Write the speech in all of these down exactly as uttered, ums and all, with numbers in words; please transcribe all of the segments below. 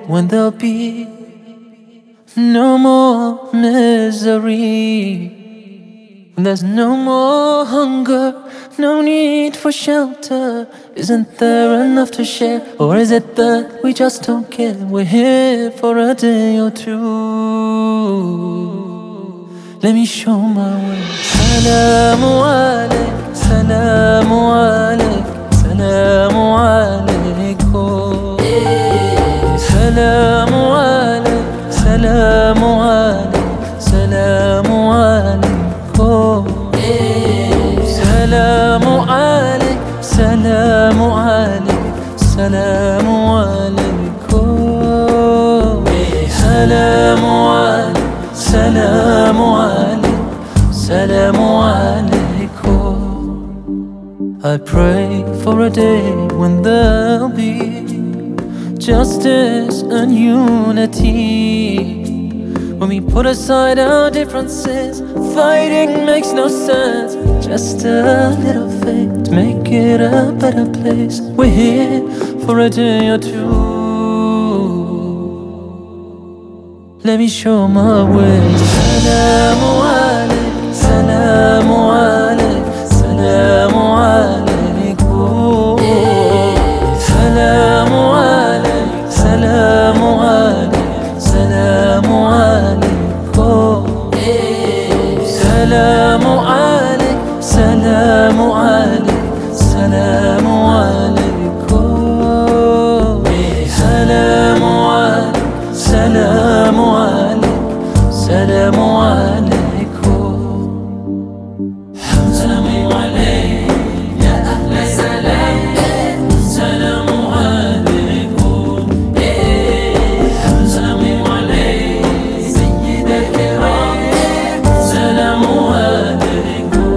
when there'll be no more misery. When there's no more hunger, no need for shelter. Isn't there enough to share? Or is it that we just don't care? We're here for a day or two. Let me show my way. Salamu alayk, salamu alayk, salamu alaykum. Salamu alayk, salamu alayk, salamu alaykum. Salamu alayk, salamu alayk, salamu alaykum. Salamu alayk, salamu alayk, salamu alaykum. I pray for a day when there'll be justice and unity. When we put aside our differences, fighting makes no sense. Just a little faith to make it a better place. We're here for a day or two. Let me show my way. Salamu alayk, salamu alayk, salamu alaykum. Salamu alayk, salamu alayk, salamu alaykum. Salamu alayk, salamu alayk, salamu alaykum. Salamu alayk, salamu alayk, salamu alaykum. Salamu alayk, ya ahla salam. Salamu alaykum. Salamu alayk, sayyid al-kiram. Salamu alaykum.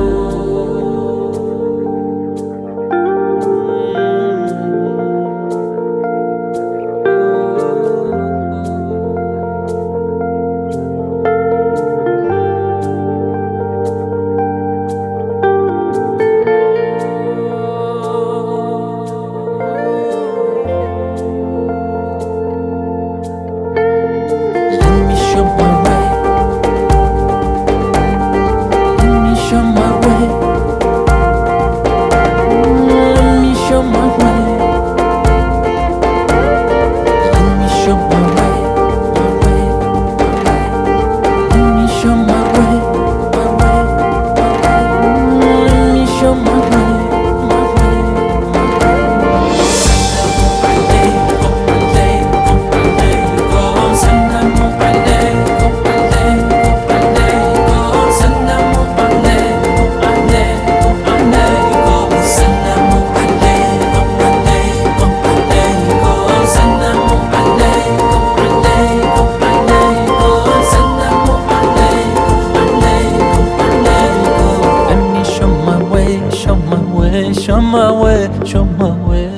Show my way, show my way, show my way.